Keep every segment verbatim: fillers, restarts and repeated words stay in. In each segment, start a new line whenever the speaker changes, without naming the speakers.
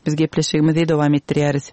biz gepleşigimizi dowam etdirýäris.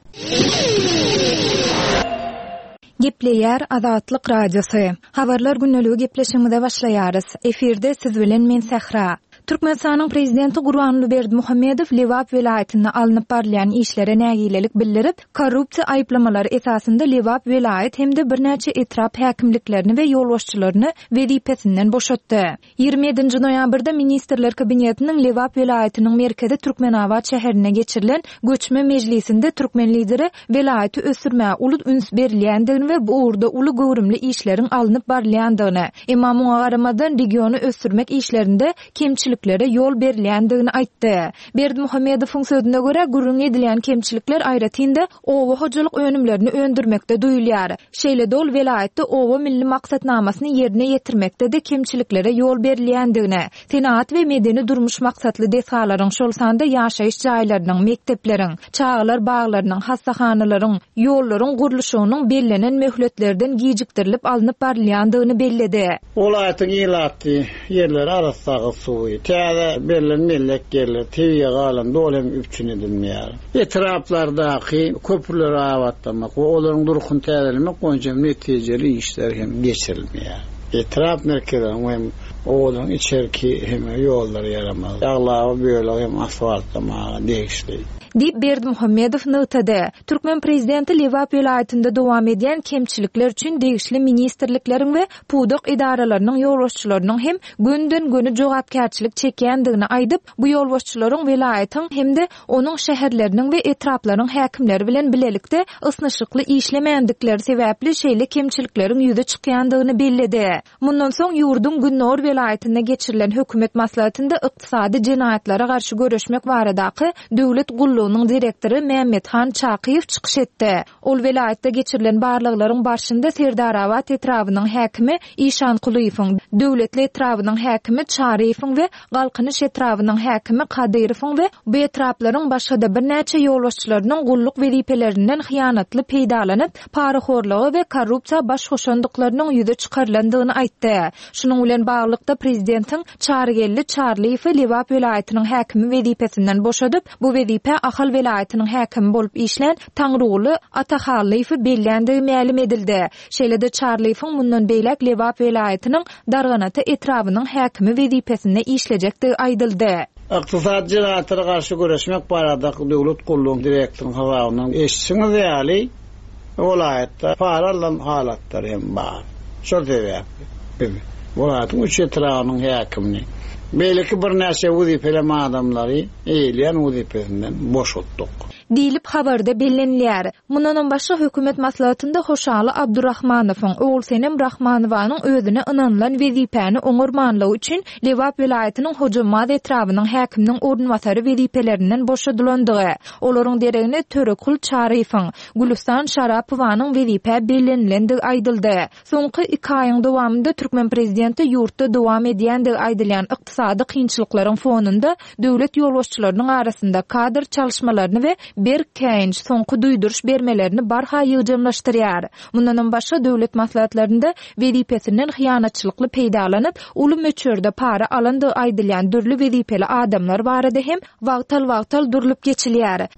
Gepleýär Azatlyk radiosu. Habarlar günneligi gepleşigimizde başlaýarys. Eferde siz bilen men Sahra. Türkmenistanyň prezidenti Gurbanuly Berdimuhammedow Lewap welaýatyna alınıp barlayan işlere nägilelik bildirip, korrupsiýa aýplamalary esasında Lewap welaýat hemde birnäçe etrap häkimliklerini we ýolbaşçylaryny wezipesinden boşatdy. ýygrimi ýedinji noýabrda Ministrler Kabinetiniň Lewap welaýatynyň merkezi Türkmenawat şäherine geçirilen göçme mejlisinde türkmen lideri welaýaty ösürmäge uly üns berilýändigini we bu urda uly gowrumly işleriň alınıp barlaýandygyny, emma muňa garamadan regiony ösürmek işlerinde kemçilik yol berilýändigini aýtdy. Berdimuhammedowyň sözüne görä gurrun edilen kemçilikler aýratynda owa hojalyk önümlerini öndürmekde duýulýar. Şeýle dol welaýatda owa milli maksatnamasyny ýerine ýetirmekde de kemçiliklere yol berilýändigini, senat we medeni durmuş maksatly desgalaryň şol sanda ýaşaýyş jaýlarynyň, mektepleriň, çağlar baglarynyň, hassahanaryň, ýollaryň gurulşynyň bellenen möhletlerden gijikdirilip alınıp barylýandygyny belledi.
Welaýatyň ýylatdy ýerler arasydagy suwy täze berilen mellek yerler tebiýe galan dolem üçin edilmeýär. Etraplardaky köprüler awatlamak we olaryň durukyn täzelemek boýunça netijeli işler hem geçirilmeýär. Etrap merkezden hem olaryň içerki hem ýollary yaramaz. Ýaglawy böyle hem asfaltlamaga degişli.
Dip Berdimuhammedow nötede. Türkmen prezidenti Lewap welaýatynda dowam edýän kemçilikler üçin degişli ministrlikleriň we pudyk idaralarynyň ýolbaşçylarynyň hem günden güne jogapkärçilik çekýändigini aýdyp, bu ýolbaşçylaryň welaýatyň hemde onuň şäherleriniň we etraplaryň häkimleri bilen bilelikde ysnyşykly işlemendikleri sebäpli şeýle kemçilikleriň ýüze çykýandygyny belledi. Mundan soň ýurdun Günnor welaýatyna geçirilen hökümet maslahatynda ykdysady jenayatlary garşy görüşmek baradaky döwlet gullugynyň direktori Mehmet Han Çakyýew çykyş etdi. Ol welaýatda geçirilen barlyklaryň başynda Serdarawat etrawynyň häkimi İşan Kulyýewiň, döwletli etrawynyň häkimi Çaryýewiň we Galkynyş etrawynyň häkimi Kadyrowyň we bu etraplaryň başga-da birnäçe ýolbaşçylarynyň gulluk wezipelerinden hyýanatly peýdalanyp, paraxorlygy we korrupsiýa baş goşandyklarynyň ýüze çykarylandygyny aýtdy. Şunuň bilen baglykda prezidentiň Çargelli Çarlyýew Lewap welaýatynyň häkimi wezipesinden boşadyp, bu wezipe Ahal welaýatynyň häkimi bolup işlän Taňryogly Atahallyýew belländigi ma'lum edildi. Şeýle-de Çarlyýewiň mundan beýlek Lewap welaýatynyň Darganaty etrawynyň häkimi wezipesinde işlejekdigi aýdyldy.
Iqtisad jinaýatlary garşy görüşmek baradaky döwlet gullugynyň direktoryň hawagynyň eşsiňiz ýaly welaýatda paralan halatlar hem bar. Şol sebäpli welaýatyň üç etrawynyň häkimini belki bir näçe wezipeleme adamlary eýleýän wezipesinden boşaltdyk.
Diýilip habarda bellenilýär. Mundan başga hökümet maslahatynda Hoşaly Abdurrahmanowyň oğul Senem Rahmanowyň özüne ynanylan wezipäni oňurmanlygy üçin Lewap welaýatynyň Hojamad etrawynyň häkiminiň ornwasary wezipelerinden boşadylandygy. Olaryň deregine Törekul Çaryýewiň, Gülistan Şarapowaň wezipe bellenilendigi aýdyldy. Soňky iki aýyň dowamında Türkmen prezidenti ýurtda dowam edýändigi aýdylýan ykdysady kynçylyklaryň fonunda döwlet ýolbaşçylarynyň arasynda kadr çalışmalaryny we bir käýinç soňky duýduruş bermelerini barha ýygjamlaşdyrýar. Mundan başga döwlet maslahatlarynda wezipesinden hyýanatçylykly peýdalanyp, uly möçürde para alandy aýdylýan dürli wezipeli adamlar barada hem wagtal-wagtal durulyp geçilýär.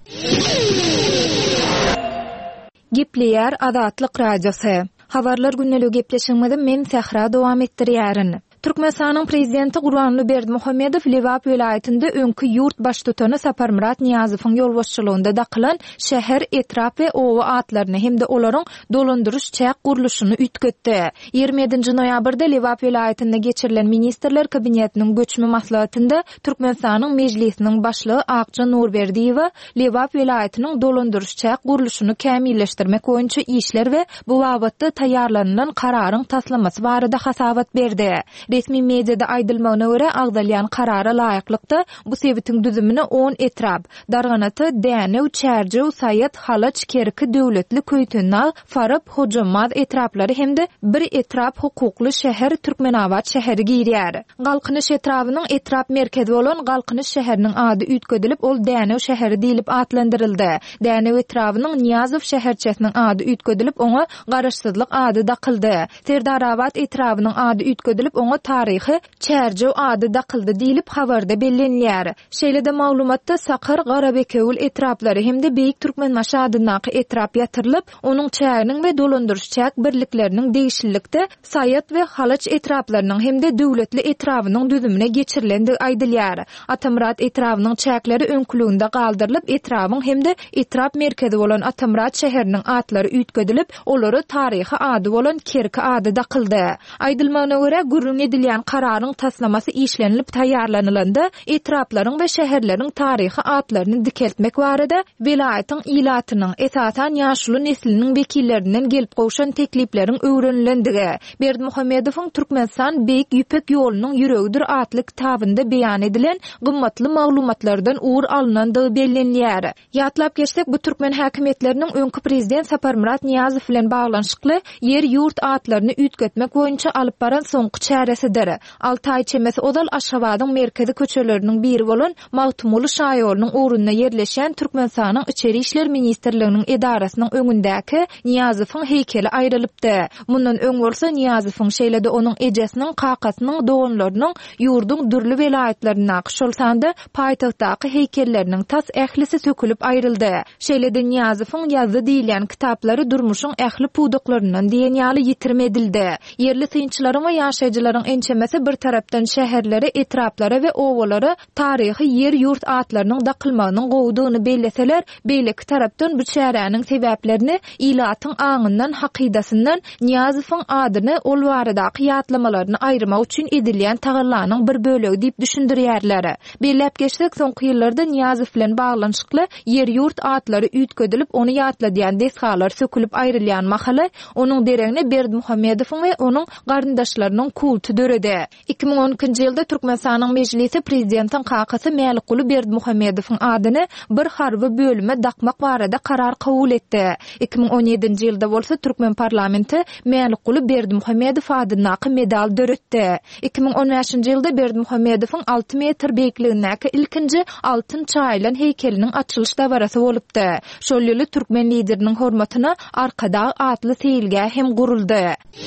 Gepleýär Azatlyk radiosu. Habarlar günneligi gepleşigimizde men Sahra dowam etdirýärin. Türkmenistanyň prezidenti Gurbanuly Berdimuhammedow Lewap welaýatynda öňkü ýurt baş tutany Saparmurat Niýazowyň ýolbaşçylygynda dakylan şäher etrap we owa atlaryny hemde olaryň dolandyryş çäk gurulşyny ütgetdi. ýygrimi ýedinji noýabrda Lewap welaýatynda geçirilen Ministrler Kabinetiniň göçme maslahatynda Türkmenistanyň mejlisiniň başlygy Akça Nurberdiýewa Lewap welaýatynyň dolandyryş çäk gurulşyny kämilleşdirmek boýunça işler we bu wagtda taýýarlanan kararyň taslamasy barada hasabat berdi. Resmi mediada aýdylmagyna görä agdalýan karara laýyklykda bu sebitin düzümine on etrap, Darganaty, Dänew, Çärjew, Sayat, Halaç, Kerki döwletli köýtünna, Farap, Hojamad etraplary hemde bir etrap hukukly şäher Türkmenawat şäheri girýär. Galkynyş etrawynyň etrap merkezi bolan Galkynyş şäheriniň ady ütgedilip, ol Dänew şäheri diýilip atlandyryldy. Dänew etrawynyň Niýazow şäherçesiniň ady ütgedilip, oňa garaşsyzlyk ady dakyldy. Serdarawat etrawynyň ady ütgedilip, oňa taryhy çärjew ady dakyldy diýilip habarda bellenýär. Şeýle-de maglumatda Sakar, Garabekewul etraplary hemde Beýik Türkmenmaş adynaky etrap ýatyrylyp, onuň çäginiň we dolandyrçak birlikleriniň degişlilikde Saýat we Halaç etraplarynyň hemde döwletli etrapynyň düzümine geçirilendi aýdylýar. Atamrat etrabynyň çäkleri öňkülüginde galdyrylyp, etrabyň hemde etrap merkezi bolan Atamrat şäheriniň atlary üýtgedilip, olary taryhy ady bolan Kerki ady dakyldy. Aýdylmagyna görä, gürrün edilýän kararyň taslamasy işlenilip taýýarlanylanda, etraplaryň we şäherleriň taryhy atlaryny dikeltmek barada welaýatyň ilatynyň esasan ýaşuly nesliniň wekillerinden gelip gowşan teklipleriň öwrenilendigi Berdimuhammedowyň Türkmenistan Beýik Ýüpek ýolunyň ýüregidir atly kitabynda beýan edilen gymmatly maglumatlardan uğur alınandygy bellenýär. Ýatlap geçsek, bu türkmen häkimetleriniň öňkü prezident Saparmurat Niýazow bilen baglanşykly yer ýurt atlaryny üýtgetmek boýunça alyp baran soňky çäresidir. Altı ay çemesi odal Aşgabatyň merkezi köçeleriniň biri bolan Mawtumuly şaýorunyň urunyna yerleşen Türkmenistanyň Içeri işler ministrliginiň edarasynyň öňündäki Niýazowyň heykeli aýrylypdy. Mundan öň bolsa Niýazowyň şeýle-de onuň ejesiniň, kakasynyň, doganlarynyň ýurduň dürli welaýatlaryna şolsanda paýtagtdaky heykelleriniň tas ählisi sökülip aýryldy. Şeýle-de Niýazowyň ýazdy diýilen kitaplary durmuşyň ähli puduklarynyň diýen ýaly ýitirmedildi. Yerli synçylaryň we ýaşaýjylaryň ençemesi bir tarapdan şäherleri, etraplary we owalary taryhy yer ýurt atlarynyň dakylmagynyň gowudygyny belleseler, beýleki tarapdan bu çäräniň sebäplerini ilatyň aňyndan, hakydasyndan Niýazowyň adyny ol baradaky ýatlamalaryny aýrymak üçin edilýän tagalanyň bir bölegi diýip düşündirýärler. Belläp geçsek, soňky ýyllarda Niýazow bilen baglanşykly yer ýurt atlary üýtgedilip, ony ýatladýan deshalar sökülip aýrylýan mahaly onuň deregine Berdimuhammedowyň we onuň garyndaşlarynyň kulty döredi. iki ming on ikinji ýylda Türkmenistanyň mejlisi prezidentiň kakasy Mälikguly Berdimuhammedowyň adyny bir harby bölüme dakmak barada karar kabul etdi. iki ming on ýedinji ýylda bolsa Türkmen parlamenti Mälikguly Berdimuhammedow adynaky medal döretdi. iki ming on beşinji ýylda Berdimuhammedowyň alty metr beýikligindäki ilkinji altyn çaýlan heykeliniň açylyş dabarasy bolupdy. Şol ýyly türkmen lideriniň hormatyna Arkada atly seýilge hem guruldy.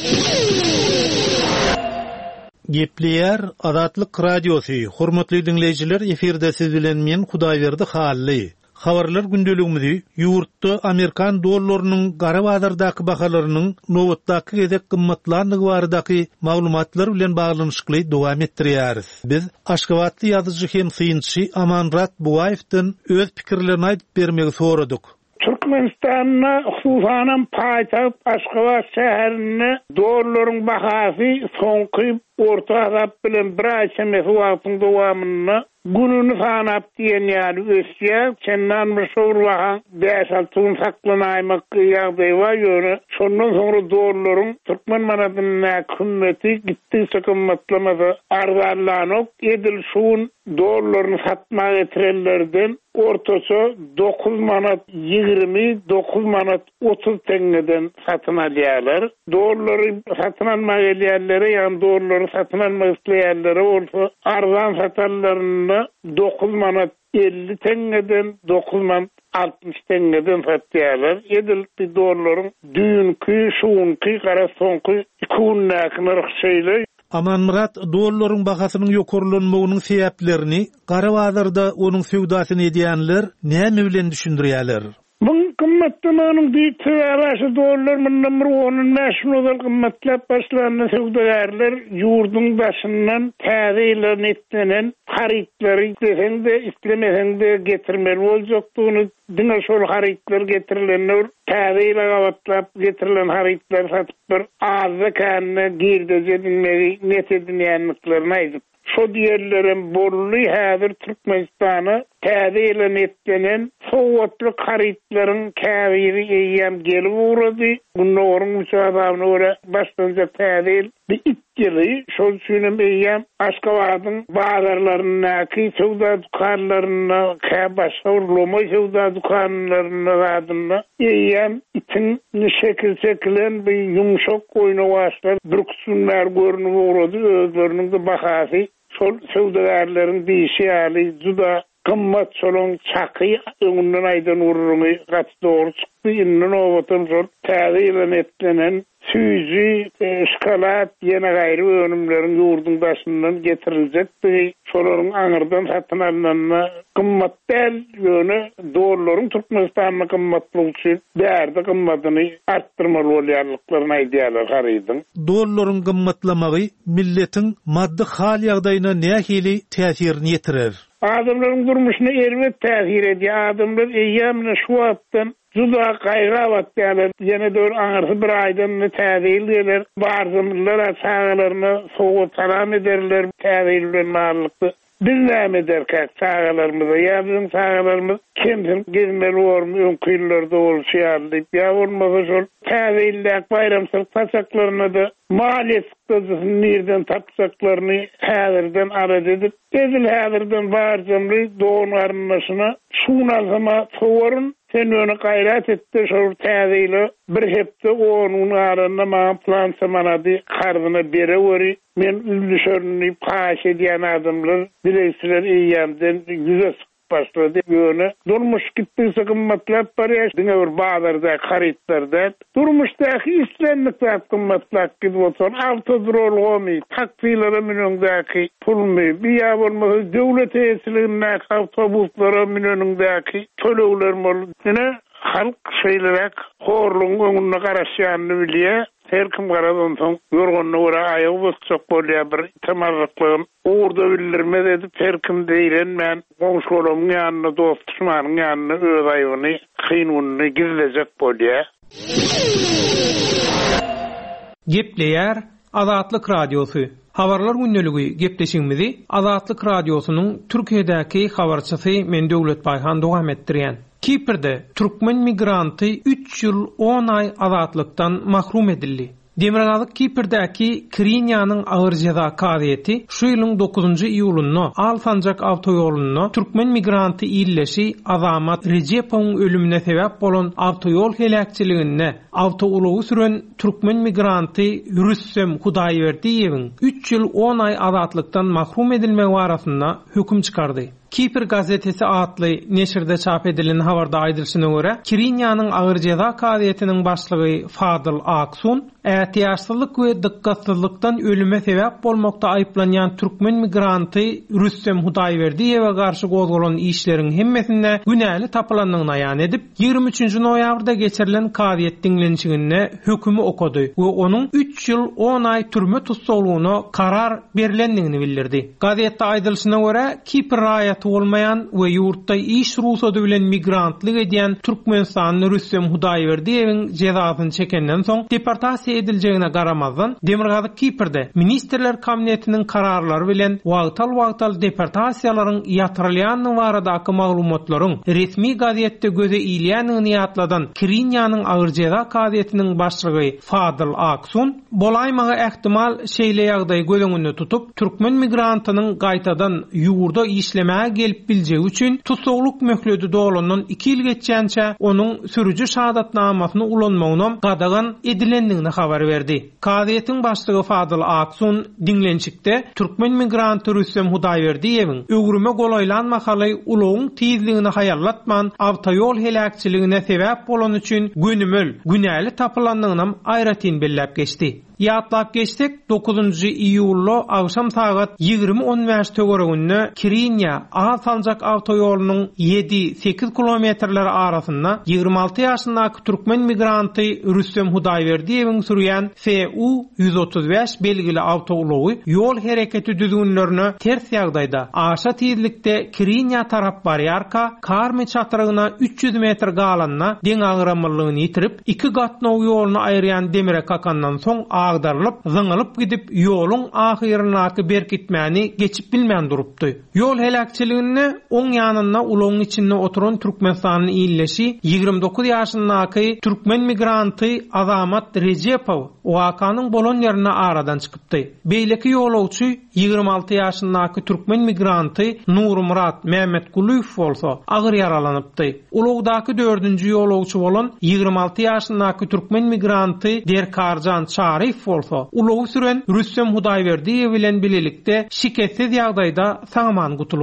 Gepleýär Azatlyk radiosu. Hormatly dinleýijiler, eferde siz bilen men Hudaýberdi Hally. Habarlar gündeligimizi ýurtda Amerikan dollarynyň gara bazardaky bahalarynyň nowatdaky gezek gymmatlandygy baradaky maglumatlar bilen baglanyşykly dowam etdirýäris. Biz Aşgabatly ýazyjy hem synçy Amanrat Buwaýewden öz pikirlerini aýdyp bermegi soradyk.
Türkmenistan'a hususanen paytaht Aşgabat şäherini dollaryň bahasy soňky orta azap bilen bir ay çemesi wagtyň dowamyny gününi sanap diýen ýaly ösýär. Çendan bir şowurlahan beş alty gün saklanaýmak ýagdaý bar ýöne. Şondan soňra dollaryň Türkmen manatyna kımmeti gitdi sökümmatlamada arzanlanyp edil şuun dollaryny satmak etirenlerden ortaça dokuz manat ýigirmi, dokuz manat otuz teňeden satyn alýarlar. Dollary satyn almak gelýärlere, ýani dollary satyn almak isleýärlere bolsa arzan satanlaryny dokuz manat elli teňeden, dokuz manat altmış teňeden satýarlar. Edil dollaryň düňkü, şuňky, gara soňky iki günnäki narxşeýle.
Amanrat dollaryň bahasynyň ýokurlanmagynyň sebäplerini gara bazarda onuň söwdasyny edýänler näme bilen düşündirýärler?
Bu kımmatlamanın büyük sebebi dolar bundan bir onun nasyonal kımmatlap başlarına söwdägerler yurdun başından täzeyle netlenen haritleri desem de istemesen de getirmeli boljakdygyny diňe şol haritler getirilenler täzeyle gawatlap getirilen haritler satyp bir azda kanna girdeje dinmegi net edilýänliklerini aýdyp şu diýerlerim bolly häzir Türkmenistana täzeyle netlenen sowatly haritlaryň käbiri eýýäm gelip urady. Bunlaryň müsabagyna görä başlanjak täzel bir ikili şol üçin eýýäm Aşgabatyň bazarlarynaky sowda dukanlaryna, käbaşawrlama sowda dukanlaryna radyna eýýäm itin şekil şekilen bir ýumşak oýnawaşlar bir kısımlar görünüp urady. Özleriniň de bahasy şol sowdagarlaryň diýişi ýaly juda kımmat solon çakı öňünden aýdan urumy gaç dogry çykdy. Innan owatym şol täzeyle netlenen Süýji, şokolat, ýene gaýry önümlerin ýurdun başyndan getiriljekdi. Şolaryň aňyrdan satyn alynanyna gymmat däl ýöne dollaryň Türkmenistanyň gymmatlygy üçin därdi gymmatyny artdyrmaly bolýarlyklaryny aýdýarlar garydyň.
Dollaryň gymmatlamagy milletiň maddi hal ýagdaýyna nähili täsirini ýetirer?
Adamlaryň durmuşyna elbet täsir edýär. Adamlar eýýämine şu wagtdan juda gaýrawat diýerler. Ýene dör aňyrsy bir aýdan täzil diýerler. Barzymlar sağalaryny soňup salam ederler. Täzil bilen marlykdy. Bizläme derkä sağalarymyza, ýa-da sağalarymyz kimsin gezmeli bolmy, öňküýlerde bolýar diýip, ýa bolmasa şol täzillik bayramçylyk taşaklaryny da maliýetden nerden tapsaklaryny häzirden arad edip, gezil häzirden barzymly doğun arnmasyna şunalsama towaryn sen öňe gaýrat etdi, şol täzili bir hepde onun aranda ma plan samanady gardyna bere weri. Men ülüşörni paş edýän adamlar dileýsiler eýýämden yüze başladı ýöne. Durmuş gitdi gymmatlap barýar. Diňe bir bazarda, haritlarda durmuşdaky islenlikler gymmatlap gidip otur. Autodrolomy, taksилere minöňdäki pulmy, biýa bolmasa döwlet eýsiliginden awtobuslara minöňdäki tölegler bolýar. Halk şeýlerek horluň öňüne garaşýanyny bilýär. Her kim garadan soň ýorgonyna görä aýagy bossak bolýar bir tamarlyklygyn orda bildirmez edip her kim diýen men goňşularymyň ýanyna, dostumlaryň ýanyna öz aýagyny kynwyny gizlejek bolýar.
Gepleýär Azatlyk radiosu. Habarlar günneligi gepleşigimizi Azatlyk radiosunyň Türkiýedäki habarçysy men Döwlet Baýhan dowam etdirýän. Kiprde Türkmen migranty üç ýyl on ay azatlykdan mahrum edildi. Demirgazyk Kiprdeäki Kirinýanyň agyr jeza kaziýeti şu ýylyň dokuzunjy iýulunda Alsancak awtoýoluny Türkmen migranty illeşi Azamat Rejepowyň ölümine sebäp bolan awtoýol helakçylygyny awtoulagy süren Türkmen migranty Rüssem Hudaýberdiýewiň üç ýyl on ay azatlykdan mahrum edilmegi barasynda höküm çykardy. Kipr gazetesi adly neşirde çap edilen habarda aýdylyşyna görä, Kirinýanyň agyr jeza kaziýetiniň başlygy Fadıl Aksun ätiýaçsyzlyk we dykkatsızlykdan ölüme sebäp bolmakda aýplanýan türkmen migranty Rüssem Hudaýberdiýewe garşy gozgolan işleriň hemmesinde günäli tapylandygyny aýan edip, ýygrimi üçünji noýabrda geçirilen kaziýet diňlenişigine hökümi okudy we onuň üç ýyl on ay türme tutsaglygyna karar berilendigini bildirdi. Gazetde aýdylyşyna görä, Kipr raýaty bolmayan we ýurtda iş ruhsaty bilen migrantlyk edýän Türkmenistanyň Rüssem Hudaýberdiýewiň jezasyny çekenden soň deportasiýa ediljegine garamazdan Demirgazyk Kiprde ministrler kabinetiniň kararlary bilen wagtal-wagtal deportasiýalaryň ýatyrylýanyny baradaky maglumatlaryň resmi gazetde göze iýilýänini ýatladan Kirinýanyň agyr jeza kaziýetiniň başlygy Fadıl Aksun bolaýmagy ähtimal şeýle ýagdaý gözeňinde tutup türkmen migrantynyň gaýtadan ýurda işlemäge gelip biljegi üçin tutsaglyk möhleti dolandan iki ýyl geçýänçe onuň sürüji şahadatnamasyny ulanmagyna gadagan edilendigini habar berdi. Kaziýetiň başlygy Fadıl Aksun diňlençikde türkmen migranty Rüssem Hudaýberdiýewiň öwrüme golaýlanmakaly ulagyň tizligini hayallatman awtoýol helakçylygyna sebäp bolan üçin gönümel günäli tapylandygyny aýratyn belläp geçdi. Ýatlap geçdik dokuzunjy iýulda agşam saat ýygrimi on beş töwereginde Kirinýa Alsancak awtoýolunyň yedi sekiz kilometrler arasynda ýygrimi alty ýaşyndaky türkmen migranty Rüssem Hudaýberdiýewiň sürýän F U yüz otuz beş belgili awtoulagy ýol hereketi düzgünlerini ters ýagdaýda aşa tizlikde Kirinýa tarap barýarka Karmy çatyryna üç yüz metr galanna deň agramlygyny ýitirip iki gatnaw ýoluny aýryan demire kakandan soň agdarylyp, zyňylyp gidip ýoluň ahyrynaky berkitmäni geçip bilmän durupdy. Ýol helakçylygyny oň ýanyna ulagyň içinde oturan Türkmenistanyň illeşi ýygrimi dokuz ýaşyndaky türkmen migranty Azamat Rejepow wakanyň bolan ýerine aradan çykypdy. Beýleki ýolagçy ýygrimi alty ýaşyndaky türkmen migranty Nurmurat Mehmetgulyw bolsa agyr yaralanypdy. Ulagdaky dördünji ýolagçy bolan ýygrimi alty ýaşyndaky türkmen migranty Derkarjan Çarif bolsa ulagy süren Rüssem Hudaýberdiýew bilen bilelikde şiketsiz ýagdaýda sagaman gutulupdy.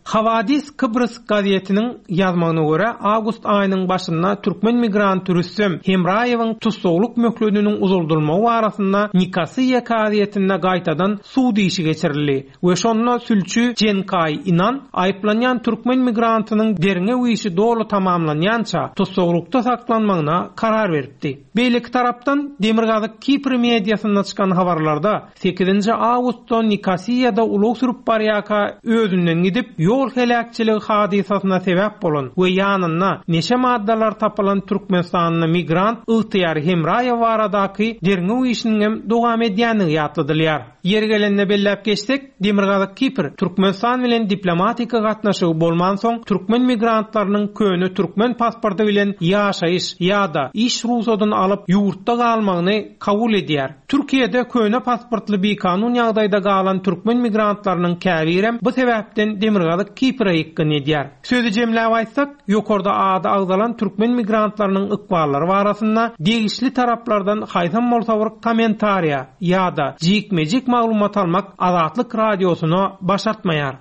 Havadis Kıbrıs gazetinin yazmagyna göre August aýynyň başynda türkmen migrant Rüstem Hemrayewiň tutsowluk möhlediniň uzuldurulmagy barasynda Nikasiya gazetinde gaýtadan suw diýişi geçirildi we şonda sülçü Cenkay inan aýplanýan türkmen migrantynyň derine uýuşy dolu tamamlanýança tutsowlukda saklanmagyna karar beripdi. Beýleki tarapdan Demirgazyk Kipr mediasynda çykan habarlarda sekizinji awgustda Nikasiyada ulug sürüp barýaka özünden gidip yol helakçyligi hadisasyna sebäp bolan we ýanyna neşe maddalar tapylan Türkmenistanyň migrant Ihtiýar Hemrayew baradaky derine uýuşynyň dowam edýänligi ýatladylýar. Yer gelende belläp geçsek, Demirgazyk Kipr Türkmenistan bilen diplomatik gatnaşygy bolman soň türkmen migrantlarynyň köni türkmen pasporty bilen ýaşaýyş ýa-da iş ruhsatyny alyp ýurtda galmagyny kabul edýär. Türkiýede köni pasportly bir kanun ýagdaýda galan türkmen migrantlarynyň käbirem bu sebäpden Demirgazyk Kiprä ýykyn edýär. Sözü jemläp aýtsak, ýokarda ady agdalan türkmen migrantlarynyň ykballary barasynda degişli taraplardan haýsam bolsa bir kommentariýa ýa-da jikmejik maglumat almak Azatlyk radiosyna başartmaýar.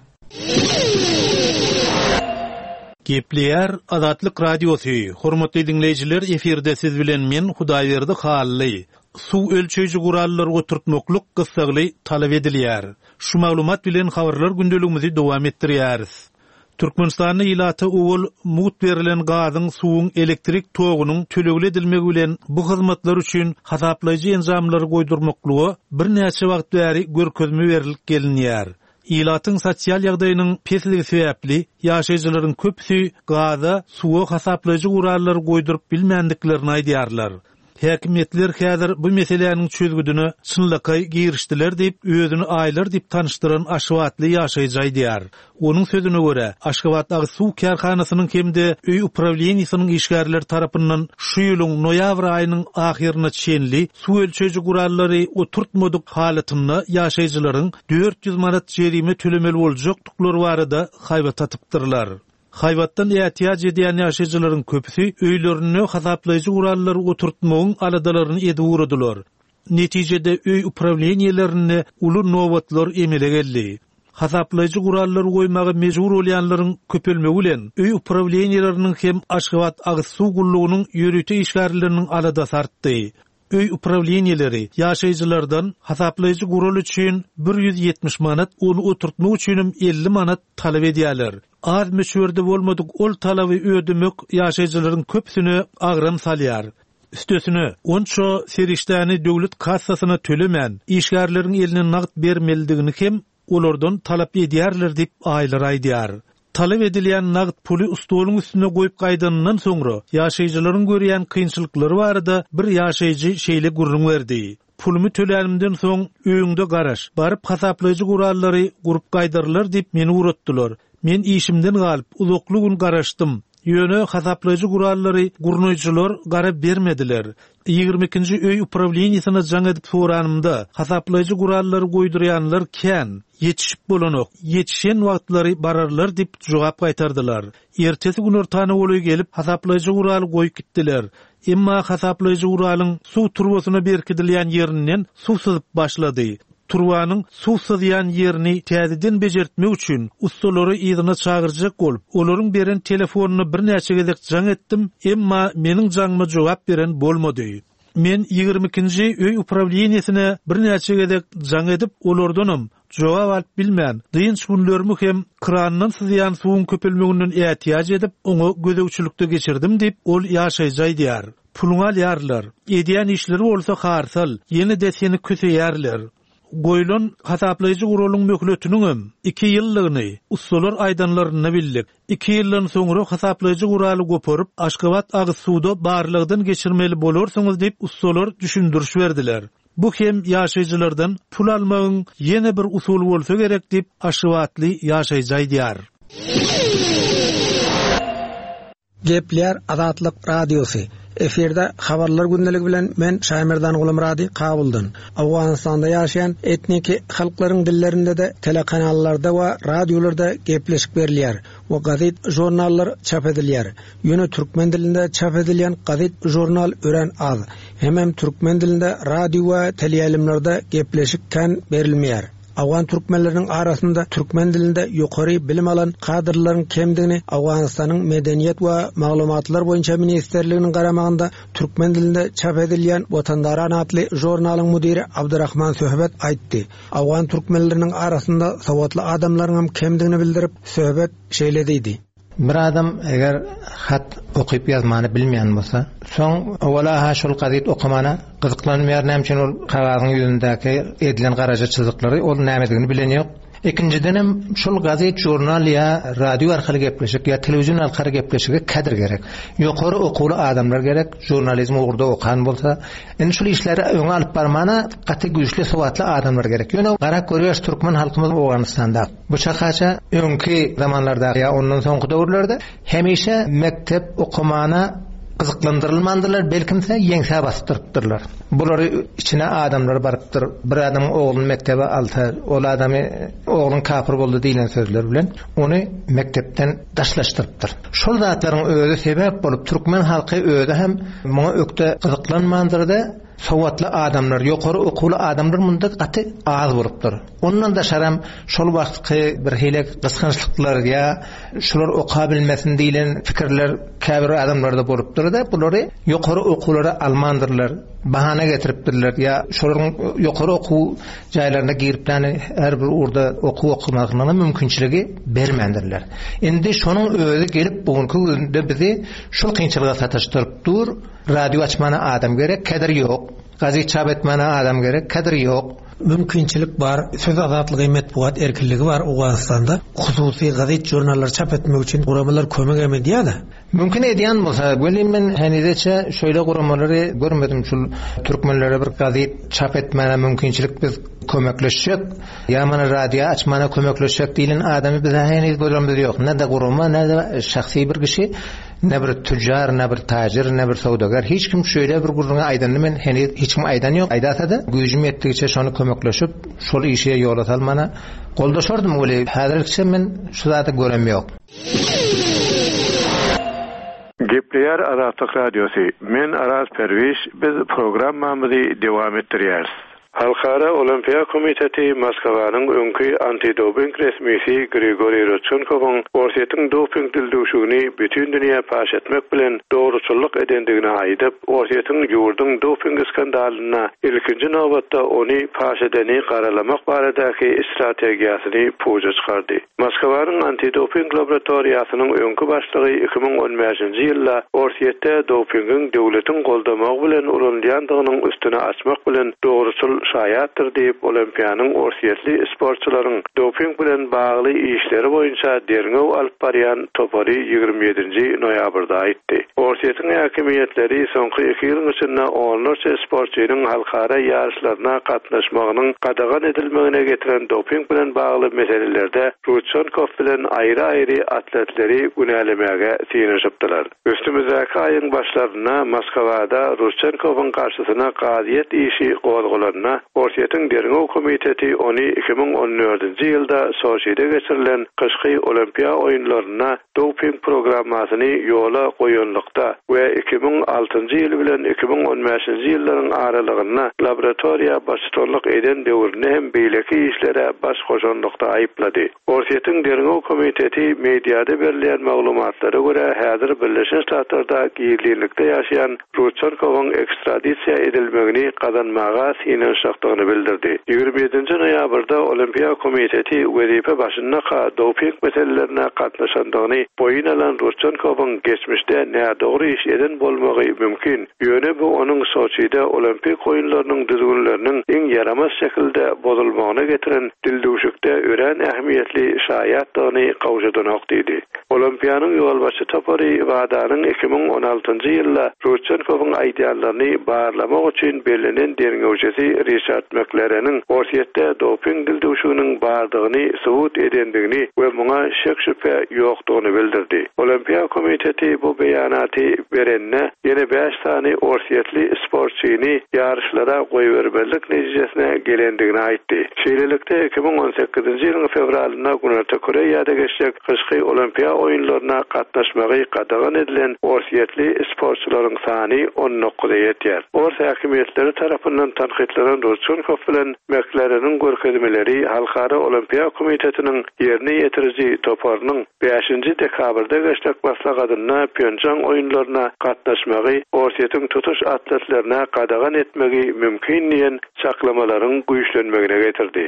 Gepleýär Azatlyk radiosu. Hormatly dinleýijiler, eferde siz bilen men Hudaýberdi Hally. Suw ölçeýiji gurallar oturtmakluk gysgaly talap edilýär. Şu maglumat bilen habarlar gündeligimizi dowam etdirýäris. Türkmenistanyň ýylaty owul mut berilen gazyň, suwuň, elektrik togunyň tölegli edilmegi bilen bu hyzmatlar üçin hasaplayjy enzamlary goýdurmaklygy bir näçe wagt bäri görkezme berilip gelinýär. Ýylatyň sosial ýagdaýynyň pesligi sebäpli ýaşaýjylaryň köpüsi gaza, suwa hasaplayjy gurallar goýdurup bilmänliklerini aýdýarlar. Häkimetler häzir bu meseleniň çözgüdüni çynlykay girişdiler diýip özüni aýlar diýip tanışdyran Aşgabatly ýaşaýjy aýdýar. Onuň sözüne görä, Aşgabat Agsuw karhanasynyň hemde öý upravleniýasynyň işgärleri tarapyndan şu ýylyň noýabr aýynyň ahyryna çenli suw ölçeýiji gurallary oturtmadyk halatynda ýaşaýjylaryň dört yüz manat jerime tölemeli boljakdyklary barada haýbat atypdyrlar. Hayvatdan ihtiyaç edýän ýaşaýjylaryň köpüsi öýlerini hasaplayjy gurallar oturtmagyň aladalaryny edip uradylar. Netijede öý upravleniýelerini uly nowatlar emele geldi. Hasaplayjy gurallar goýmagy mejbur bolýanlaryň köpelmegi bilen öý upravleniýeleriniň hem Aşgabat Agsuw gullugynyň ýörüte işgärleriniň aladasy artdy. Öý upravleniýeleri ýaşaýjylardan hasaplayjy gural üçin bir yüz ýetmiş manat, onu oturtmak üçin elli manat talap edýärler. Az meşhurda bolmadyk ol talaby ödemek ýaşaýjylaryň köpsini agram salýar. Üstesine onça serişdäni döwlet kassasyna tölemän işgärleriň eline nagt bermelidigini hem olardan talap edýärler diýip aýlar aýdýar. Talap edilýän nagt puly ustolyň üstüne goýup gaýdanyndan soňra ýaşaýjylaryň görýän kynçylyklary barada bir ýaşaýjy şeýle gurrun berdi. Pulumy tölärimden soň öýüňde garaş, baryp hasaplayjy gurallary gurup gaýdarlar diýip meni uratdylar. Men işimden galyp uzakly gün garaşdym. Ýöne hasaplayjy gurallary gurnoýjylar garap bermediler. ýygrimi ikinji öý upravleniýasyna jaň edip soranymda hasaplayjy gurallary goýdurýanlar kän, ýetişip bolanok, ýetişen wagtlary bararlar diýip jogap gaýtardylar. Ertesi gün ortany boluy gelip hasaplayjy guraly goýup gitdiler. Emma hasaplayjy guralyň suw turbasyna berkidilýän ýerinden suw syzyp başlady. Turwanyň suw syzýan ýerini täzeden bejertmek üçin ustalary ýygyna çagyrjak bolup, olaryň beren telefonuny bir näçe gezek jaň etdim, emma meniň jaňyma jogap beren bolmady. Men ýygrimi ikinji öý upravleniýasyna bir näçe gezek jaň edip, olardanam jogap alyp bilmän. Dynç günlerimi hem krandan syzýan suwun köpelmeginden ähtiýaç edip, oňa gözegçilikde geçirdim diýip ol ýaşaýjy aýdýar. Puluňa alýarlar. Edýän işleri bolsa harsal, ýene de seni köseýärler. Goýlan hasaplayjy guralyň möhletiniň iki ýyllygyny ustalar aýdanlaryny bildik. iki ýyldan soňra hasaplayjy guraly goparyp Aşgabat Agsuwda barlygdan geçirmeli bolarsyňyz diýip ustalar düşündürüş berdiler. Bu hem ýaşaýjylardan pul almagyň ýene bir usuly bolsa gerek diýip Aşgabatly ýaşaýjy aýdýar.
Gepler Azatlyk radiosu. Eferde habarlar gündelik bilen men Şaýmerdan Gulumrady kabuldan. Awganistanda ýaşaýan etnik halklaryň dillerinde de telekanallarda we radiolarda gepleşik berilýär we gazet jurnallar çap edilýär. Ýöne türkmen dilinde çap edilýän gazet jurnal ören az. Hemem türkmen dilinde radio we teleýalimlerde gepleşik kän berilmeýär. Awgan türkmenlerinin arasında türkmen dilinde ýokary bilim alan kadrlaryň kemdigini Awganystanyň medeniyet we maglumatlar boýunça ministerliginiň garamagynda türkmen dilinde çap edilýän Watandara atly jurnalyň mudiri Abdurrahman Söhbet aýtdy. Awgan türkmenleriniň arasında sawatly adamlaryň hem kemdigini bildirip Söhbet şeýlediydi.
Bir adam eger hat okyp ýazmany bilmeýän bolsa, soň wala ha şol gazyt okumana gyzyklanmaýar näme ol kagazyň ýüzündäki edilen garaja çyzyklary ol nämedigini bilen ýok. Ikinciden hem şol gazyt, jurnal ya radio arkaly gepleşik ya telewizyon arkaly gepleşige kadir gerek. Ýokary okuly adamlar gerek. Jurnalizm ugurda okan bolsa, indi şol işleri öňe alyp barmana gaty güýçli sowatly adamlar gerek. Ýöne gara görýär türkmen halkymyz Awganystanda. Bu çakaça öňki zamanlarda ya ondan soňky döwürlerde hemişe mektep okumana gyzyklandyrylmandylar, belkimse ýeňse bastyrypdyrlar. Bulary içine adamlar barypdyr. Bir adam oğlun mektebe altar, ol adamy oğlun kafir boldy diýilen sözler bilen ony mektepden daşlaşdyrypdyr. Şol zatlaryň özü sebäp bolup türkmen halky özü hem muňa ökde gyzyklanmandyrda sowatly adamlar, ýokary okuly adamlar munda gaty az bolupdyr. Ondan da şaram şol wagtky bir hele gysgynçlyklar ya şolar oka bilmesin diýilen pikirler käbir adamlarda bolupdyr da bulary ýokary okulary almandyrlar, bahana getiripdirler ya şolaryň ýokary oku jaýlaryna giripden her bir urda oku okumagyna mümkinçiligi bermendirler. Endi şonuň özü gelip bugünkü günde bizi şol kynçylyga sataşdyrypdyr. Radio açmana adam gerek, kadir ýok. Gazyt çap etmana adam gerek, kadir ýok.
Mümkinçilik bar, söz azatlygy, metbuat erkinligi bar Awganystanda. Hususy gazyt jurnallar çap etmek üçin guramalar kömek edýär.
Mümkin edýän bolsa, belim men hanideçe şöyle guramalary görmedim. Şol türkmenlere bir gazyt çap etmene mümkinçilik biz kömekleşjek. Ya mana radio açmana kömekleşjek diýilen adamy biz haniz görmemiz ýok. Ne de gurama, ne de şahsy bir kişi, ne bir tüccar, ne bir tajir, ne bir sowdagar, hiç kim şöyle bir gurruna aýdandy men heni hiç kim aýdan ýok. Aýdasa-da güýjüm ýetdigiçe şonu kömekleşip şol işe ýol atalmana goldaşardym öyle. Häzirçe men şu zaty göremýok.
Gepleýär Azatlyk Radiosu. Men Aras Perwiş, biz programmamyzy dowam etdirýäris. Halkara Olimpiya Komiteti Moskowanyň öňki antidoping resmisi Grigoriy Rodchenkowyň orsiýetiň doping dildüşüni bütün dünýä paş etmek bilen dogruçylyk edendigini aýdyp, orsiýetiň ýurdun doping skandalyna ilkinji nowbatda ony paş edeni garalamak baradaky strategiýasyny puja çykardy. Moskowanyň antidoping laboratoriýasynyň öňki başlygy iki ming on beşinji ýylda orsiýetde dopingiň döwletiň goldamak bilen ulanýandygynyň üstüne açmak bilen dogruçyl şaýatdyr diýip Olimpiýanyň orsiýetli sportçylaryň doping bilen bagly işleri boýunça derňew alyp barýan topary ýigirmi ýedinji noýabrda aýtdy. Orsiýetiň häkimiýetleri soňky iki ýyl içinde onlarça sportçynyň halkara ýarışlaryna gatnaşmagynyň gadagan edilmegine getiren doping bilen bagly meselelerde Rodchenkow bilen aýry-aýry atletleri günälemäge synýaşypdylar. Üstümüzdäki aýyň başlaryna Moskowada Rodchenkowyň garşysyna gaziýet işi gozgolaryna Orsiýetiň derňew komiteti ony iki ming on dördünji ýylda Soçide geçirilen kışky olimpiýa oýunlaryna doping programmasyny ýola goýanlykda we iki ming altynji ýyl bilen iki ming on beşinji ýyllaryň aralygyna laboratoriýa başçylyk eden döwürne hem beýleki işlere baş goşanlykda aýyplady. Orsiýetiň derňew komiteti mediada berilýän maglumatlara görä häzir Birleşik Ştatlarda gizlilikde ýaşaýan Rodchenkowyň ekstradisiýa edilmegini gazanmaga synýaşykdygyny bildirdi. ýigirmi ýedinji noýabrda Olimpiýa Komiteti wezipe başyna doping meselelerine gatnaşandygyny boýun alan Rodchenkowyň geçmişde näme dogry iş eden bolmagy mümkin. Ýöne bu onuň Soçide Olimpik oýunlarynyň düzgünleriniň iň yaramaz şekilde bozulmagyna getiren dildüşükde ören ähmiýetli şaýatdygyny gawşadanok diýdi. Olimpiýanyň ýolbaşçy topary Wadanyň iki ming on altynji ýylda Rodchenkowyň aýdýanlaryny barlamak üçin belinen derňewjesi Richard McLaren'in orsiýetde doping dildüşüniň bardygyny subut edendigini we muňa şek şüphe ýokdugyny bildirdi. Olimpiýa Komiteti bu beýanaty berenne ýene beş sany orsiýetli sportçyny ýarışlara goýbermelik netijesine gelendigini aýtdy. Şeýlelikde iki ming on sekizinji ýylyň fevralyna Güney Koreýada geçjek kışky olimpiýa oýunlaryna gatnaşmagy gadagan edilen orsiýetli sportçylaryň sany on dokuzga ýetýär. Ors häkimiýetleri tarapyndan tanqidlenen Roman Rodchenkov bilen meklerinin görkezmeleri Halkara Olimpiya Komitetiniň ýerine ýetiriji toparynyň beşinji dekabrda geçmek maslahatyna Pyeonjang oýunlaryna gatnaşmagy, orsiýetiň tutuş atletlerine qadagan etmegi mümkin diýen çaklamalaryň güýçlenmegine getirdi.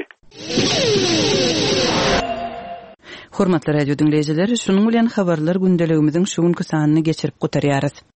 Hormatly radio dinleýijileri, şunuň bilen habarlar gündeligimiziň şu günkü sanyny geçirip gutarýarys.